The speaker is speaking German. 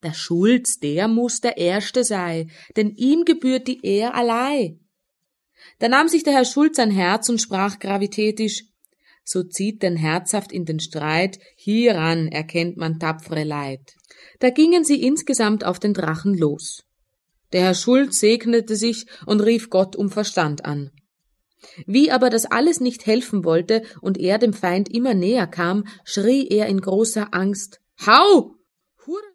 Der Schulz, der muß der Erste sei, denn ihm gebührt die Ehr allei. Da nahm sich der Herr Schulz ein Herz und sprach gravitätisch: So zieht denn herzhaft in den Streit, hieran erkennt man tapfere Leid. Da gingen sie insgesamt auf den Drachen los. Der Herr Schulz segnete sich und rief Gott um Verstand an. Wie aber das alles nicht helfen wollte und er dem Feind immer näher kam, schrie er in großer Angst: Hau!